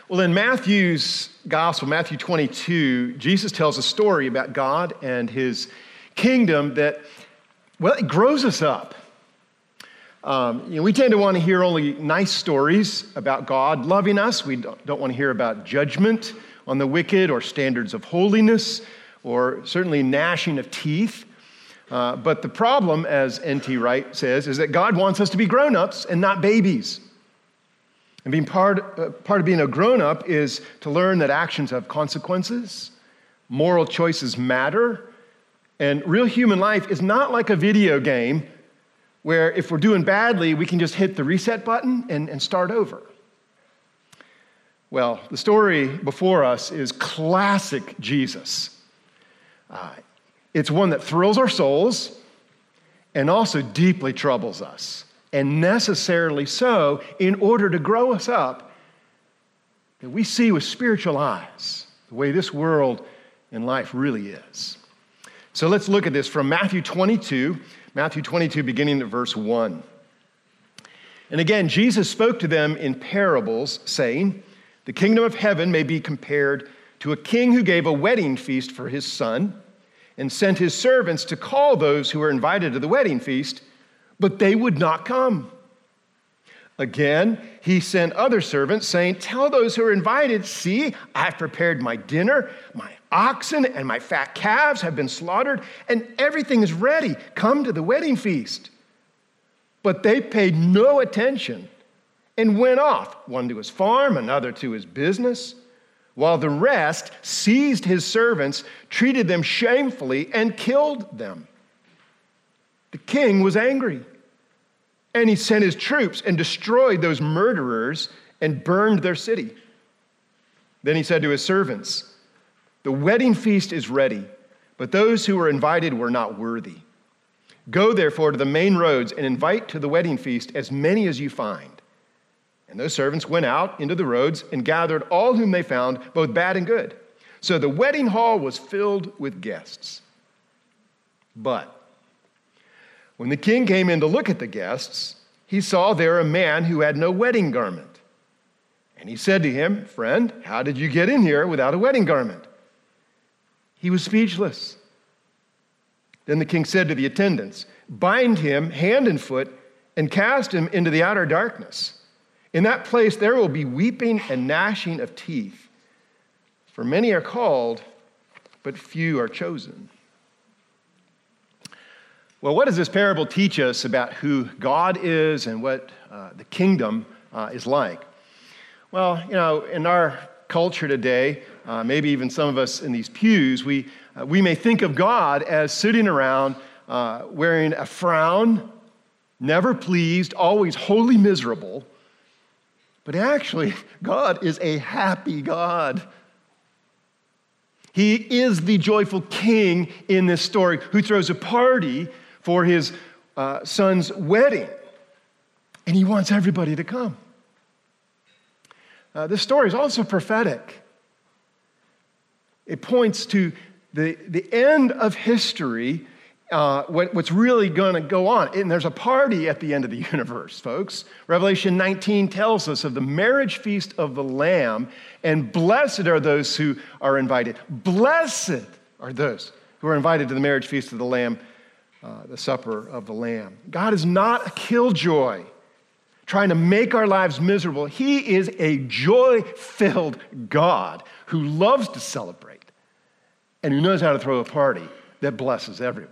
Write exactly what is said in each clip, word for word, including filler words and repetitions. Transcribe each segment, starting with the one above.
Well, in Matthew's gospel, Matthew twenty-two, Jesus tells a story about God and his kingdom that, well, it grows us up. Um, you know, we tend to want to hear only nice stories about God loving us. We don't, don't want to hear about judgment on the wicked or standards of holiness or certainly gnashing of teeth. Uh, but the problem, as N T Wright says, is that God wants us to be grown-ups and not babies. And being part, uh, part of being a grown-up is to learn that actions have consequences, moral choices matter, and real human life is not like a video game where if we're doing badly, we can just hit the reset button and, and start over. Well, the story before us is classic Jesus. Uh, it's one that thrills our souls and also deeply troubles us. And necessarily so, in order to grow us up, that we see with spiritual eyes the way this world and life really is. So let's look at this from Matthew twenty-two, Matthew twenty-two, beginning at verse one. And again, Jesus spoke to them in parables, saying, "The kingdom of heaven may be compared to a king who gave a wedding feast for his son, and sent his servants to call those who were invited to the wedding feast, but they would not come. Again, he sent other servants, saying, 'Tell those who are invited, see, I've prepared my dinner, my oxen and my fat calves have been slaughtered, and everything is ready. Come to the wedding feast.' But they paid no attention and went off, one to his farm, another to his business, while the rest seized his servants, treated them shamefully, and killed them. The king was angry, and he sent his troops and destroyed those murderers and burned their city. Then he said to his servants, 'The wedding feast is ready, but those who were invited were not worthy. Go therefore to the main roads and invite to the wedding feast as many as you find.' And those servants went out into the roads and gathered all whom they found, both bad and good. So the wedding hall was filled with guests. But when the king came in to look at the guests, he saw there a man who had no wedding garment. And he said to him, 'Friend, how did you get in here without a wedding garment?' He was speechless. Then the king said to the attendants, 'Bind him hand and foot and cast him into the outer darkness. In that place there will be weeping and gnashing of teeth. For many are called, but few are chosen.'" Well, what does this parable teach us about who God is and what uh, the kingdom uh, is like? Well, you know, in our culture today, uh, maybe even some of us in these pews, we, uh, we may think of God as sitting around uh, wearing a frown, never pleased, always wholly miserable. But actually, God is a happy God. He is the joyful king in this story who throws a party for his uh, son's wedding. And he wants everybody to come. Uh, this story is also prophetic. It points to the, the end of history, uh, what, what's really going to go on. And there's a party at the end of the universe, folks. Revelation nineteen tells us of the marriage feast of the Lamb, and blessed are those who are invited. Blessed are those who are invited to the marriage feast of the Lamb, uh, the supper of the Lamb. God is not a killjoy trying to make our lives miserable. He is a joy-filled God who loves to celebrate and who knows how to throw a party that blesses everyone.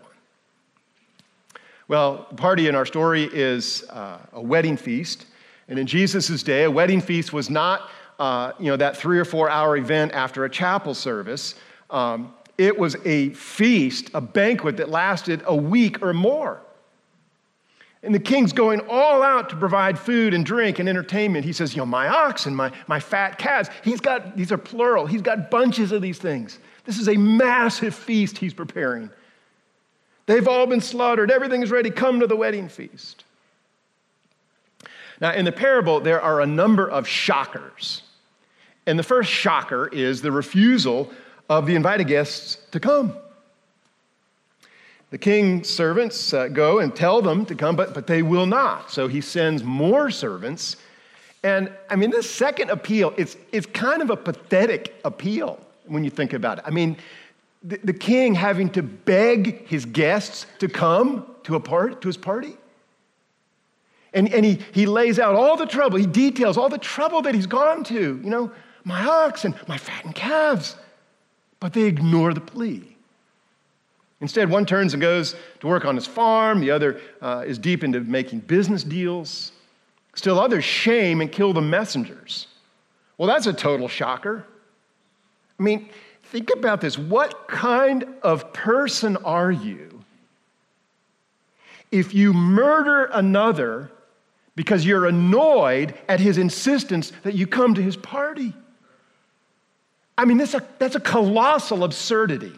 Well, the party in our story is uh, a wedding feast. And in Jesus' day, a wedding feast was not uh, you know, that three or four hour event after a chapel service. Um, it was a feast, a banquet that lasted a week or more. And the king's going all out to provide food and drink and entertainment. He says, you know, my oxen, my, my fat calves. He's got, these are plural. He's got bunches of these things. This is a massive feast he's preparing. They've all been slaughtered. Everything is ready. Come to the wedding feast. Now, in the parable, there are a number of shockers. And the first shocker is the refusal of the invited guests to come. The king's servants uh, go and tell them to come, but, but they will not. So he sends more servants, And I mean, this second appeal, it's, it's kind of a pathetic appeal when you think about it. I mean, the, the king having to beg his guests to come to a part, to his party. And, and he, he lays out all the trouble, he details all the trouble that he's gone to. You know, my oxen, my fattened calves. But they ignore the plea. Instead, one turns and goes to work on his farm. The other uh, is deep into making business deals. Still others shame and kill the messengers. Well, that's a total shocker. I mean, think about this. What kind of person are you if you murder another because you're annoyed at his insistence that you come to his party? I mean, that's a, that's a colossal absurdity.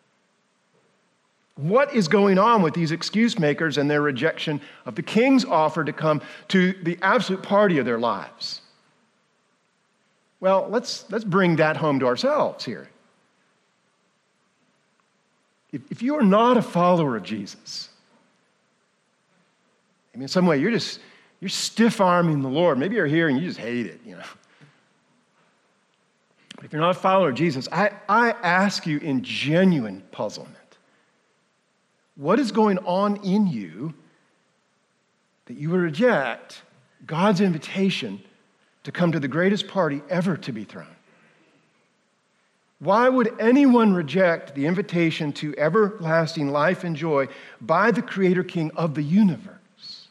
What is going on with these excuse makers and their rejection of the king's offer to come to the absolute party of their lives? Well, let's, let's bring that home to ourselves here. If, if you are not a follower of Jesus, I mean, in some way, you're just, you're stiff-arming the Lord. Maybe you're here and you just hate it, you know. If you're not a follower of Jesus, I, I ask you in genuine puzzlement, what is going on in you that you would reject God's invitation to come to the greatest party ever to be thrown? Why would anyone reject the invitation to everlasting life and joy by the Creator King of the universe?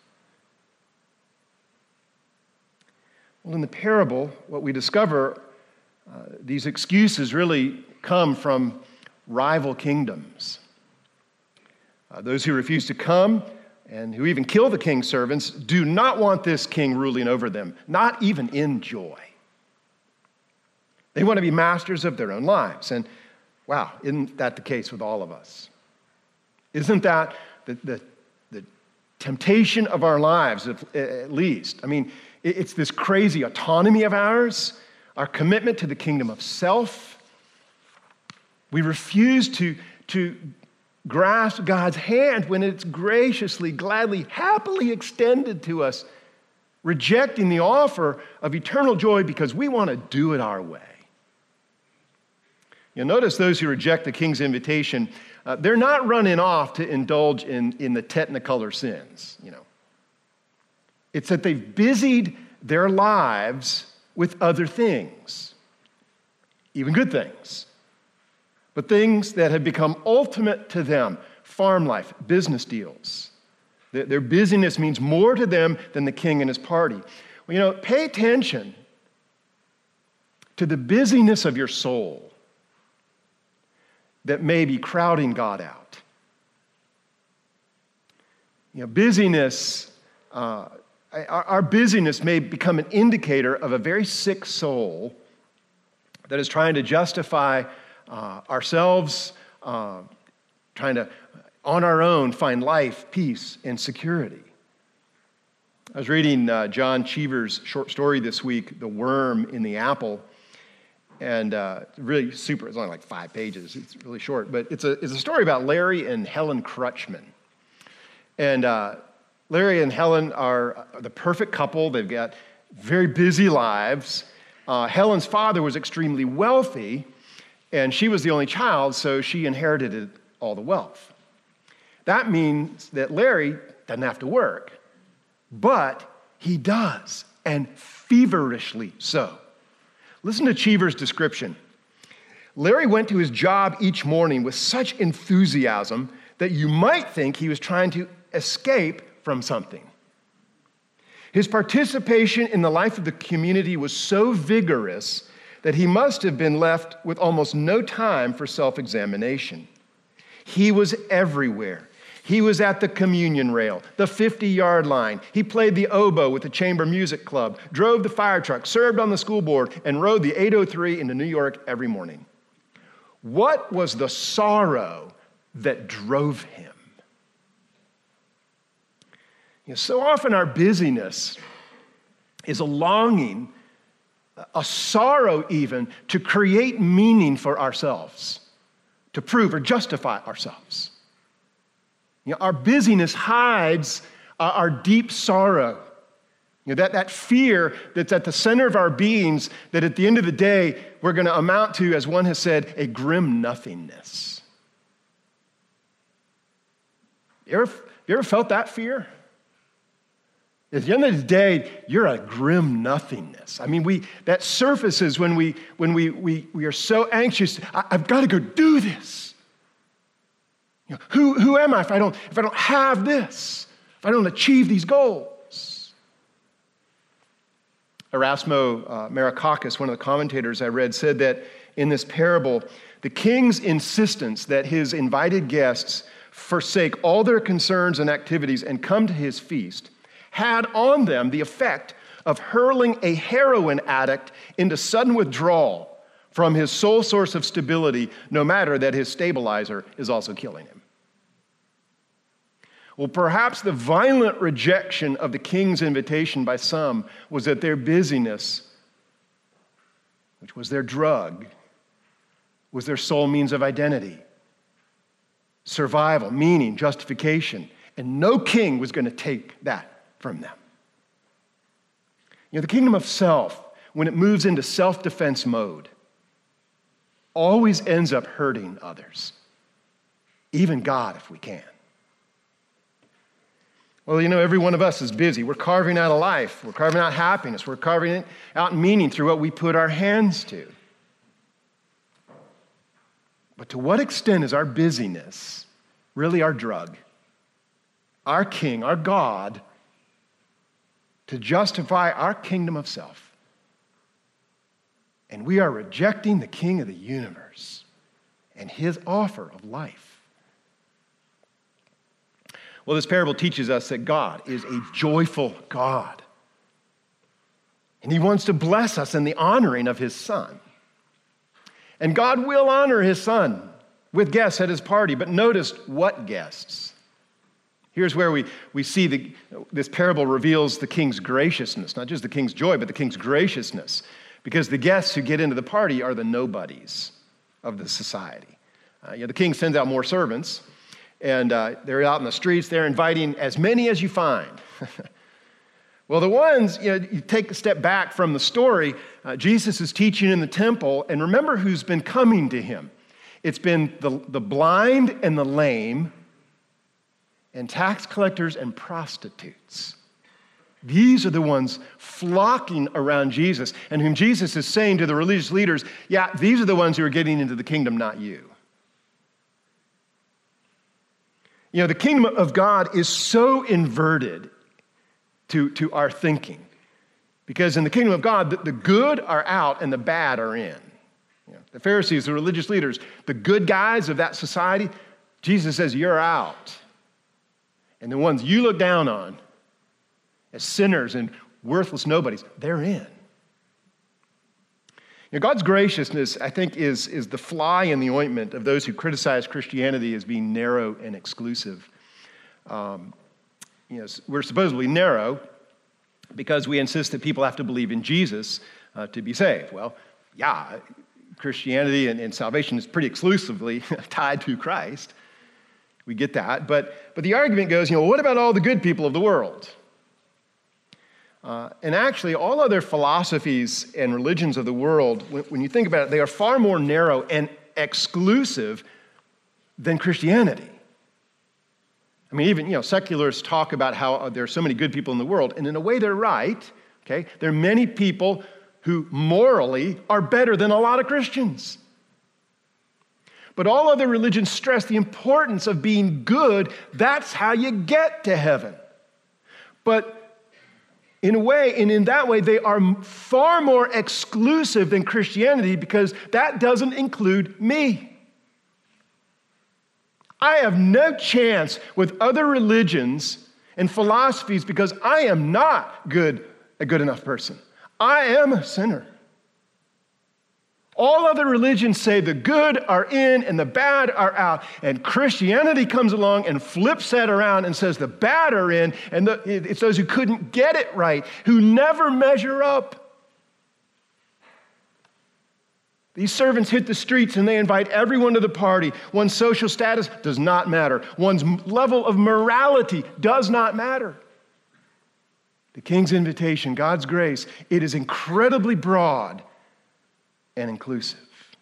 Well, in the parable, what we discover, uh, these excuses really come from rival kingdoms. Uh, those who refuse to come and who even kill the king's servants do not want this king ruling over them, not even in joy. They want to be masters of their own lives. And wow, isn't that the case with all of us? Isn't that the, the, the temptation of our lives, at least? I mean, it's this crazy autonomy of ours, our commitment to the kingdom of self. We refuse to, to grasp God's hand when it's graciously, gladly, happily extended to us, rejecting the offer of eternal joy because we want to do it our way. You'll notice those who reject the king's invitation, uh, they're not running off to indulge in, in the technicolor sins, you know. It's that they've busied their lives with other things, even good things, but things that have become ultimate to them: farm life, business deals. Their, their busyness means more to them than the king and his party. Well, you know, pay attention to the busyness of your soul that may be crowding God out. You know, busyness, uh, our, our busyness may become an indicator of a very sick soul that is trying to justify uh, ourselves, uh, trying to, on our own, find life, peace, and security. I was reading uh, John Cheever's short story this week, The Worm in the Apple. And uh, really super, it's only like five pages, it's really short, but it's a, it's a story about Larry and Helen Crutchman. And uh, Larry and Helen are the perfect couple. They've got very busy lives. Uh, Helen's father was extremely wealthy, and she was the only child, so she inherited all the wealth. That means that Larry doesn't have to work, but he does, and feverishly so. Listen to Cheever's description. Larry went to his job each morning with such enthusiasm that you might think he was trying to escape from something. His participation in the life of the community was so vigorous that he must have been left with almost no time for self-examination. He was everywhere. He was at the communion rail, the fifty-yard line. He played the oboe with the chamber music club, drove the fire truck, served on the school board, and rode the eight oh three into New York every morning. What was the sorrow that drove him? You know, so often our busyness is a longing, a sorrow even, to create meaning for ourselves, to prove or justify ourselves. You know, our busyness hides uh, our deep sorrow. You know, that, that fear that's at the center of our beings, that at the end of the day, we're going to amount to, as one has said, a grim nothingness. You ever, you ever felt that fear? At the end of the day, you're a grim nothingness. I mean, we that surfaces when we when we we, we are so anxious. I, I've got to go do this. You know, who, who am I if I don't if I don't have this? If I don't achieve these goals? Erasmo uh, Marakakis, one of the commentators I read, said that in this parable, the king's insistence that his invited guests forsake all their concerns and activities and come to his feast had on them the effect of hurling a heroin addict into sudden withdrawal from his sole source of stability, no matter that his stabilizer is also killing him. Well, perhaps the violent rejection of the king's invitation by some was that their busyness, which was their drug, was their sole means of identity, survival, meaning, justification, and no king was going to take that from them. You know, the kingdom of self, when it moves into self-defense mode, always ends up hurting others, even God if we can. Well, you know, every one of us is busy. We're carving out a life. We're carving out happiness. We're carving out meaning through what we put our hands to. But to what extent is our busyness really our drug, our king, our God, to justify our kingdom of self? And we are rejecting the King of the universe and his offer of life. Well, this parable teaches us that God is a joyful God. And he wants to bless us in the honoring of his Son. And God will honor his Son with guests at his party. But notice what guests. Here's where we, we see the, this parable reveals the king's graciousness. Not just the king's joy, but the king's graciousness. Because the guests who get into the party are the nobodies of the society. Uh, you know, the king sends out more servants. And uh, they're out in the streets. They're inviting as many as you find. Well, the ones, you know, you take a step back from the story, uh, Jesus is teaching in the temple, and remember who's been coming to him. It's been the, the blind and the lame, and tax collectors and prostitutes. These are the ones flocking around Jesus, and whom Jesus is saying to the religious leaders, yeah, these are the ones who are getting into the kingdom, not you. You know, the kingdom of God is so inverted to, to our thinking. Because in the kingdom of God, the, the good are out and the bad are in. You know, the Pharisees, the religious leaders, the good guys of that society, Jesus says, you're out. And the ones you look down on as sinners and worthless nobodies, they're in. You know, God's graciousness, I think, is, is the fly in the ointment of those who criticize Christianity as being narrow and exclusive. Um, you know, we're supposedly narrow because we insist that people have to believe in Jesus uh, to be saved. Well, yeah, Christianity and, and salvation is pretty exclusively tied to Christ. We get that. But, but the argument goes, you know, what about all the good people of the world? Uh, and actually, all other philosophies and religions of the world, when, when you think about it, they are far more narrow and exclusive than Christianity. I mean, even, you know, secularists talk about how there are so many good people in the world, and in a way they're right, okay? There are many people who morally are better than a lot of Christians. But all other religions stress the importance of being good. That's how you get to heaven. But in a way, and in that way, they are far more exclusive than Christianity because that doesn't include me. I have no chance with other religions and philosophies because I am not good, a good enough person. I am a sinner. All other religions say the good are in and the bad are out. And Christianity comes along and flips that around and says the bad are in, and the, it's those who couldn't get it right, who never measure up. These servants hit the streets and they invite everyone to the party. One's social status does not matter. One's level of morality does not matter. The King's invitation, God's grace, it is incredibly broad and inclusive.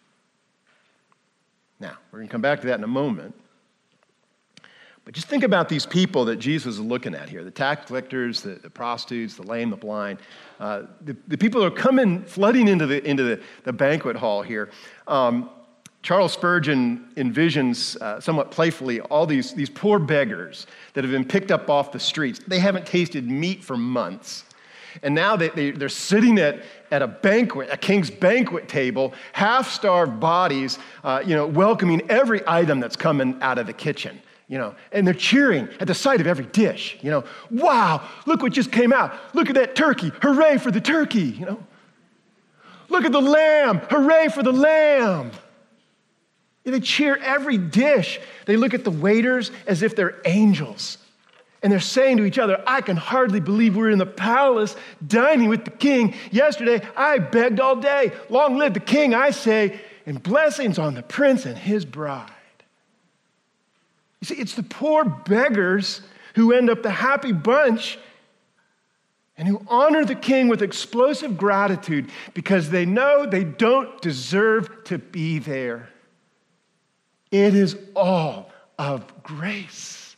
Now, we're going to come back to that in a moment. But just think about these people that Jesus is looking at here, the tax collectors, the, the prostitutes, the lame, the blind, uh, the, the people who are coming, flooding into the, into the, the banquet hall here. Um, Charles Spurgeon envisions, uh, somewhat playfully, all these, these poor beggars that have been picked up off the streets. They haven't tasted meat for months. And now they, they, they're sitting at, at a banquet, a king's banquet table, half-starved bodies, uh, you know, welcoming every item that's coming out of the kitchen. You know, and they're cheering at the sight of every dish. You know, wow, look what just came out. Look at that turkey. Hooray for the turkey, you know. Look at the lamb. Hooray for the lamb. They cheer every dish. They look at the waiters as if they're angels. And they're saying to each other, I can hardly believe we're in the palace dining with the king. Yesterday, I begged all day. Long live the king, I say, and blessings on the prince and his bride. You see, it's the poor beggars who end up the happy bunch and who honor the king with explosive gratitude because they know they don't deserve to be there. It is all of grace.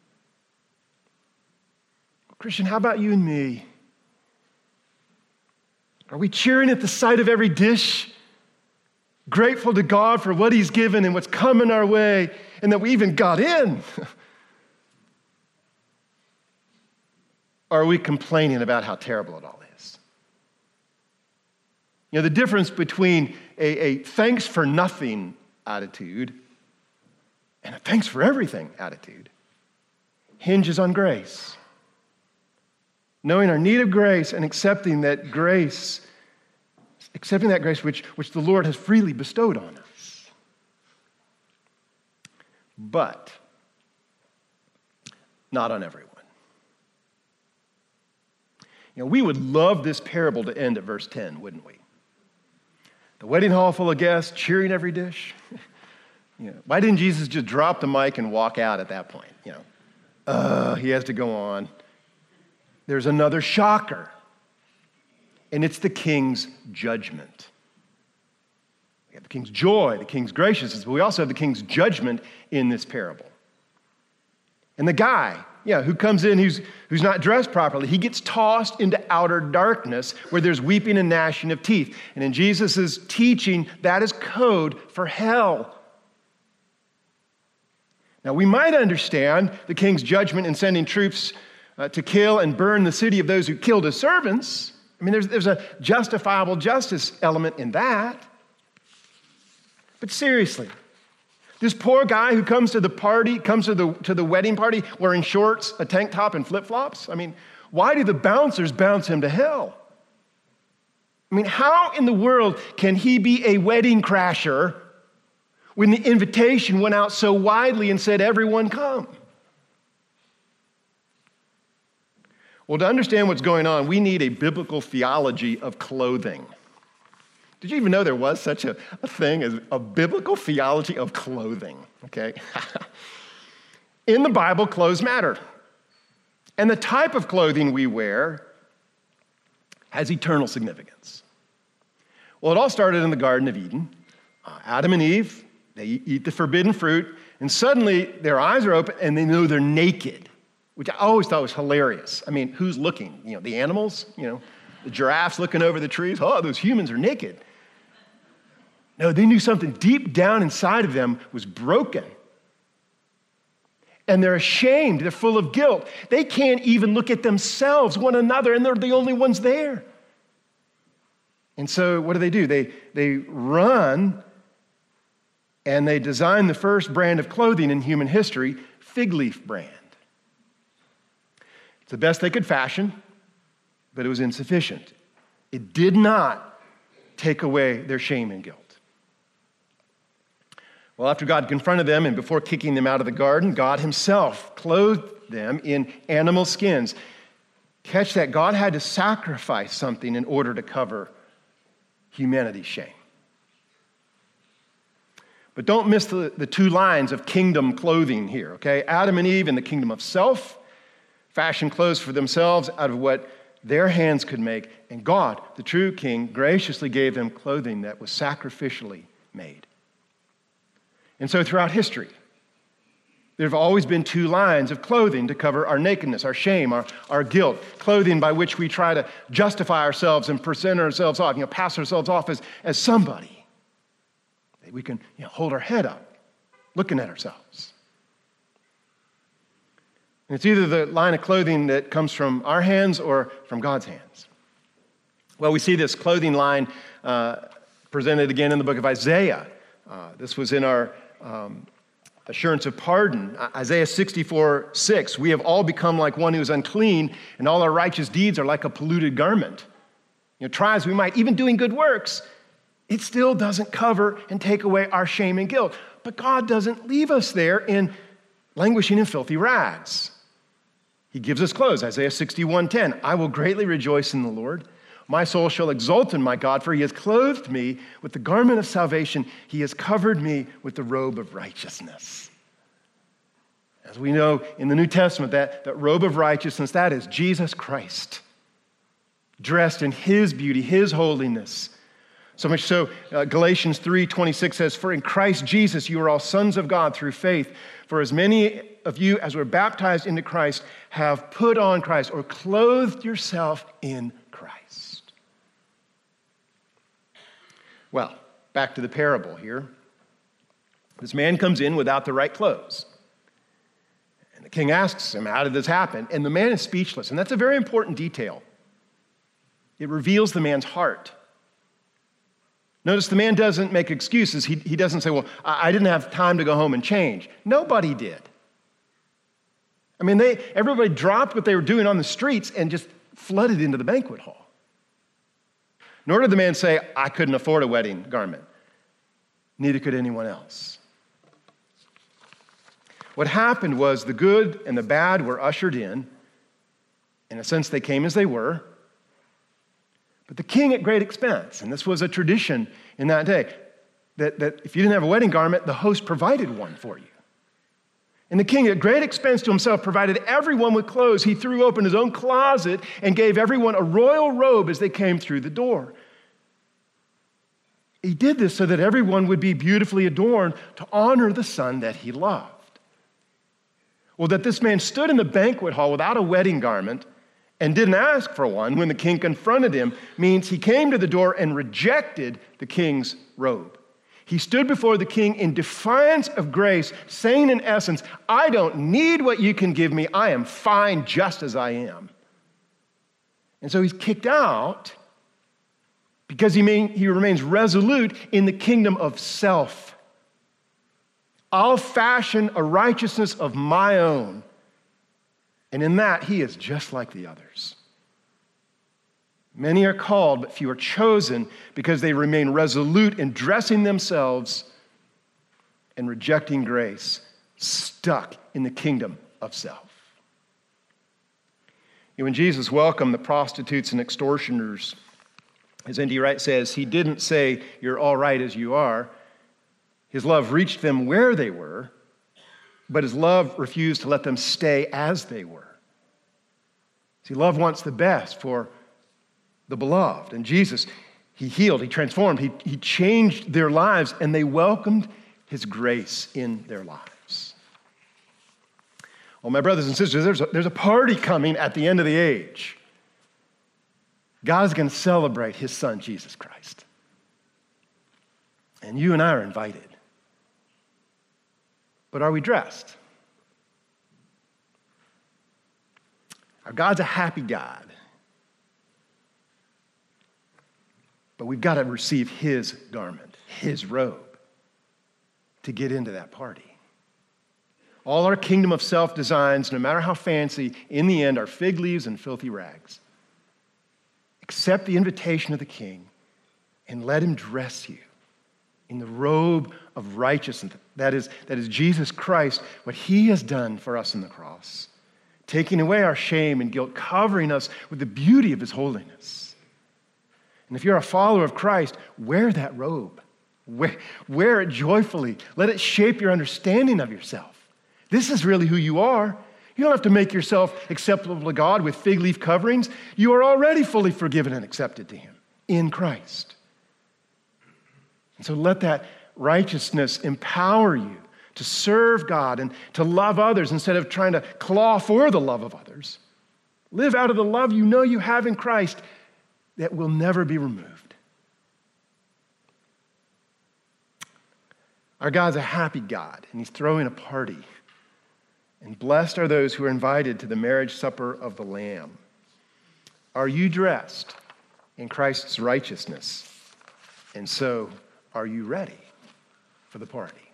Christian, how about you and me? Are we cheering at the sight of every dish? Grateful to God for what he's given and what's coming our way, and that we even got in? Or are we complaining about how terrible it all is? You know, the difference between a, a thanks for nothing attitude and a thanks for everything attitude hinges on grace. Knowing our need of grace and accepting that grace Accepting that grace which, which the Lord has freely bestowed on us. But not on everyone. You know, we would love this parable to end at verse ten, wouldn't we? The wedding hall full of guests, cheering every dish. You know, why didn't Jesus just drop the mic and walk out at that point? You know, uh, he has to go on. There's another shocker. And it's the king's judgment. We have the king's joy, the king's graciousness, but we also have the king's judgment in this parable. And the guy, yeah, who comes in, who's, who's not dressed properly, he gets tossed into outer darkness where there's weeping and gnashing of teeth. And in Jesus' teaching, that is code for hell. Now, we might understand the king's judgment in sending troops uh, to kill and burn the city of those who killed his servants. I mean, there's, there's a justifiable justice element in that. But seriously, this poor guy who comes to the party, comes to the, to the wedding party wearing shorts, a tank top, and flip-flops, I mean, why do the bouncers bounce him to hell? I mean, how in the world can he be a wedding crasher when the invitation went out so widely and said, everyone come? Well, to understand what's going on, we need a biblical theology of clothing. Did you even know there was such a, a thing as a biblical theology of clothing? Okay. In the Bible, clothes matter. And the type of clothing we wear has eternal significance. Well, it all started in the Garden of Eden. Uh, Adam and Eve, they eat the forbidden fruit, and suddenly their eyes are open and they know they're naked. Which I always thought was hilarious. I mean, who's looking? You know, the animals? You know, the giraffes looking over the trees? Oh, those humans are naked. No, they knew something deep down inside of them was broken. And they're ashamed. They're full of guilt. They can't even look at themselves, one another, and they're the only ones there. And so what do they do? They, they run and they design the first brand of clothing in human history, fig leaf brand. It's the best they could fashion, but it was insufficient. It did not take away their shame and guilt. Well, after God confronted them and before kicking them out of the garden, God himself clothed them in animal skins. Catch that, God had to sacrifice something in order to cover humanity's shame. But don't miss the, the two lines of kingdom clothing here, okay? Adam and Eve in the kingdom of self, fashion clothes for themselves out of what their hands could make, and God, the true King, graciously gave them clothing that was sacrificially made. And so throughout history, there have always been two lines of clothing to cover our nakedness, our shame, our, our guilt, clothing by which we try to justify ourselves and present ourselves off, you know, pass ourselves off as, as somebody. That we can you know, hold our head up, looking at ourselves. And it's either the line of clothing that comes from our hands or from God's hands. Well, we see this clothing line uh, presented again in the book of Isaiah. Uh, this was in our um, assurance of pardon. Isaiah sixty-four six, we have all become like one who is unclean, and all our righteous deeds are like a polluted garment. You know, try as we might, even doing good works, it still doesn't cover and take away our shame and guilt. But God doesn't leave us there in languishing in filthy rags. He gives us clothes. Isaiah sixty-one ten, I will greatly rejoice in the Lord. My soul shall exult in my God, for he has clothed me with the garment of salvation. He has covered me with the robe of righteousness. As we know in the New Testament, that, that robe of righteousness, that is Jesus Christ, dressed in his beauty, his holiness. So much so, uh, Galatians three twenty-six says, for in Christ Jesus you are all sons of God through faith. For as many of you as were baptized into Christ have put on Christ, or clothed yourself in Christ. Well, back to the parable here. This man comes in without the right clothes. And the king asks him, how did this happen? And the man is speechless. And that's a very important detail. It reveals the man's heart. Notice the man doesn't make excuses. He, he doesn't say, well, I, I didn't have time to go home and change. Nobody did. I mean, they everybody dropped what they were doing on the streets and just flooded into the banquet hall. Nor did the man say, I couldn't afford a wedding garment. Neither could anyone else. What happened was the good and the bad were ushered in. In a sense, they came as they were. But the king at great expense, and this was a tradition in that day, that, that if you didn't have a wedding garment, the host provided one for you. And the king at great expense to himself provided everyone with clothes. He threw open his own closet and gave everyone a royal robe as they came through the door. He did this so that everyone would be beautifully adorned to honor the son that he loved. Well, that this man stood in the banquet hall without a wedding garment and didn't ask for one when the king confronted him means he came to the door and rejected the king's robe. He stood before the king in defiance of grace, saying in essence, I don't need what you can give me. I am fine just as I am. And so he's kicked out because he, mean, he remains resolute in the kingdom of self. I'll fashion a righteousness of my own. And in that, he is just like the others. Many are called, but few are chosen because they remain resolute in dressing themselves and rejecting grace, stuck in the kingdom of self. You know, when Jesus welcomed the prostitutes and extortioners, as N D Wright says, he didn't say, you're all right as you are. His love reached them where they were, but his love refused to let them stay as they were. See, love wants the best for the beloved. And Jesus, he healed, he transformed, he, he changed their lives, and they welcomed his grace in their lives. Well, my brothers and sisters, there's a, there's a party coming at the end of the age. God is going to celebrate his son, Jesus Christ. And you and I are invited. But are we dressed? Our God's a happy God. But we've got to receive his garment, his robe, to get into that party. All our kingdom of self designs, no matter how fancy, in the end are fig leaves and filthy rags. Accept the invitation of the king and let him dress you in the robe of righteousness. That is, that is Jesus Christ, what he has done for us on the cross, taking away our shame and guilt, covering us with the beauty of his holiness. And if you're a follower of Christ, wear that robe. Wear, wear it joyfully. Let it shape your understanding of yourself. This is really who you are. You don't have to make yourself acceptable to God with fig leaf coverings. You are already fully forgiven and accepted to him in Christ. And so let that righteousness empower you to serve God and to love others instead of trying to claw for the love of others. Live out of the love you know you have in Christ that will never be removed. Our God's a happy God, and he's throwing a party. And blessed are those who are invited to the marriage supper of the Lamb. Are you dressed in Christ's righteousness? And so, are you ready for the party?